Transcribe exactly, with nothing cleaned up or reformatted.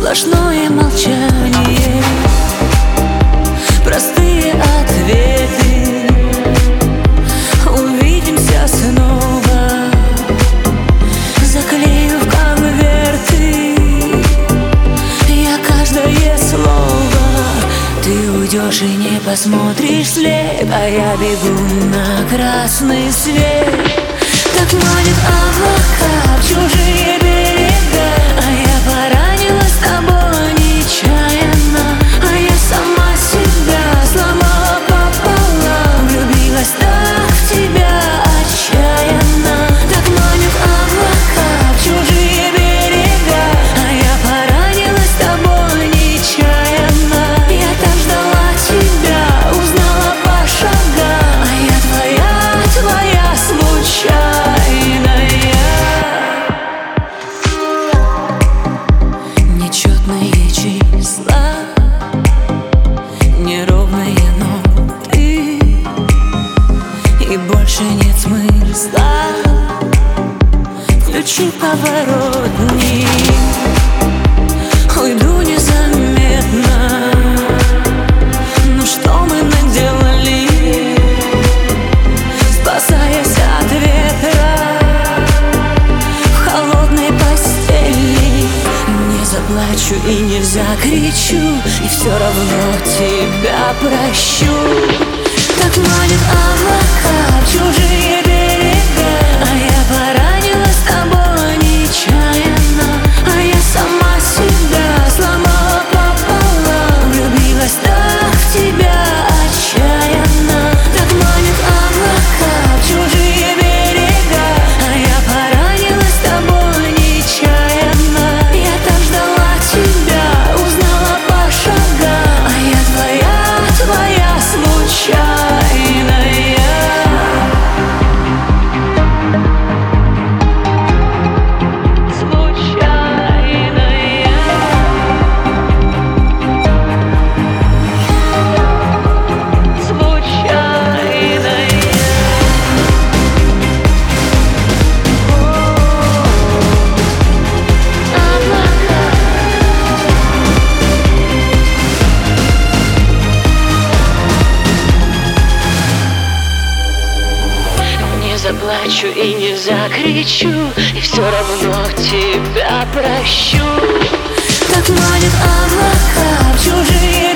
сплошное молчание, простые ответы. Увидимся снова, заклею в конверты я каждое слово. Ты уйдешь и не посмотришь вслед, а я бегу на красный свет. Так манит облака в чужие берега, а я поранилась тобой нечаянно, а я сама себя сломала пополам, влюбилась так в тебя отчаянно. Так манит облака в чужие берега, а я поранилась тобой нечаянно. Я так ждала тебя, узнала по шагам, а я твоя, твоя случайная. Нечетные числа, неровные ноты, и больше нет смысла. Включи поворотник, уйду незаметно. Ну что мы наделали, спасаясь от ветра в холодной постели? Не заплачу и не закричу, и все равно тебя прощу. Так манит облака в чужие берега, а я поранилась тобой нечаянно, а я сама себя сломала пополам, влюбилась так в тебя отчаянно. Так манит облака в чужие берега, а я поранилась тобой нечаянно. Я так ждала тебя, узнала по шагам, а я твоя, твоя случайная. Заплачу и не закричу, и все равно тебя прощу. Так манит облака в чужие